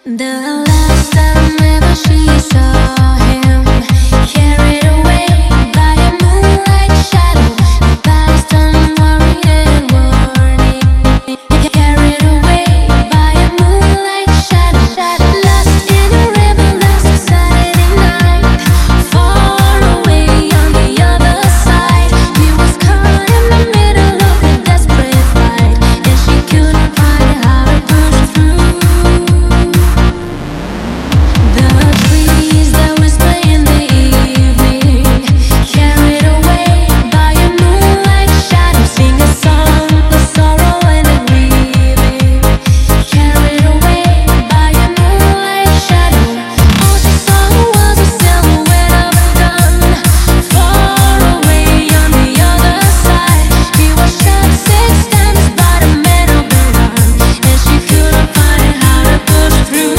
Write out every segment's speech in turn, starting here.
The last time ever she saw him, carried away by a moonlight shadow, advised unworried and warning. Carried away by a moonlight shadow, lost in a river, lost a Saturday night, far away on the other side. He was caught in the middle of a desperate fight, and she couldn't find how to push through. The trees that whisper in the evening, carried away by a moonlight shadow, sing a song of sorrow and of grieving. Carried away by a moonlight shadow, all she saw was a silhouette of a gun, far away on the other side. He was shot 6 times by the man of the run, and she couldn't find how to push through.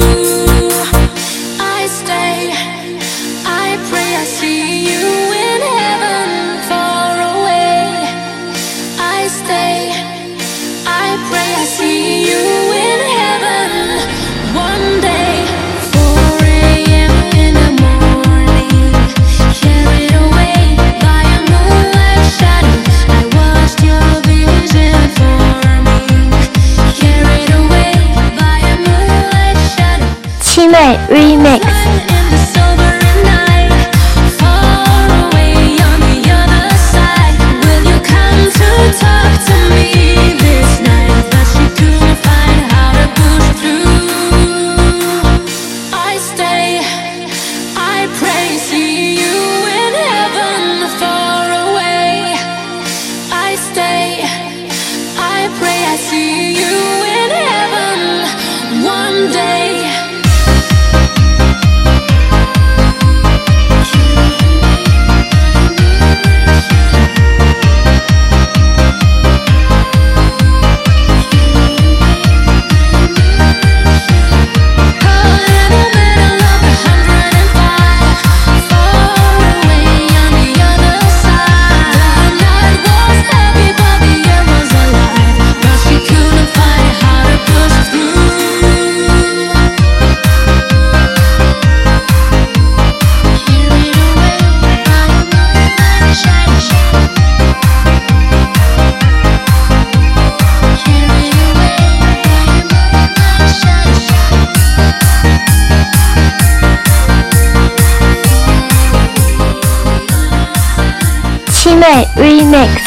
I stay, I pray I see you in heaven far away. I stay, I pray I see you in heaven one day. 4 a.m. in the morning, carried away by a moonlight shadow, I watched your vision forming. Carried away by a moonlight shadow, 七妹 Remix。 in the sobering night, far away on the other side. Will you come to talk to me this night? But she couldn't find how to push through. I stay, I pray, see you in heaven far away. I stay, I pray I see you in heaven one day. 七妹 Remix。